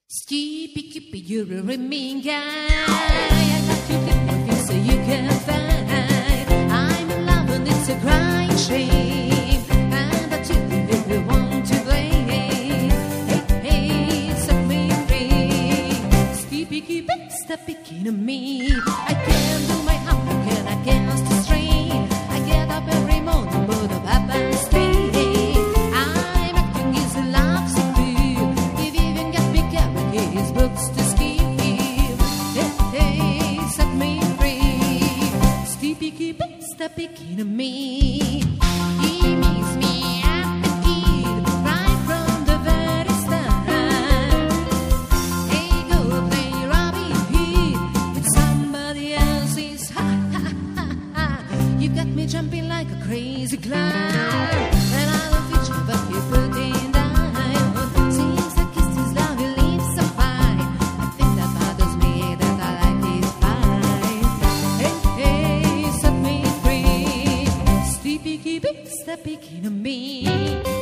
Skippy, you're a rimming guy. I got to keep your feet so you can find. I'm in love and it's a crying shame. And I tell you if you want to play. Hey, set me free. Skippy, stop picking on me. I can't do my homework and I can't stay straight. I get up every morning, but up and stay. I'm acting as a love sick fool. You've even got me carrying his books to skip. Hey, set me free. Skippy, stop picking on me. He makes me up the kid right from the very start. Hey, go play Robin Hood with somebody else's. Ha ha ha ha. You got me jumping like a crazy clown. And I love you, but you put in down. Seems like it's this love you leave so fine. I think that bothers me, that I like it fine. Hey, set me free. Sleepy, keep it, stop picking on me.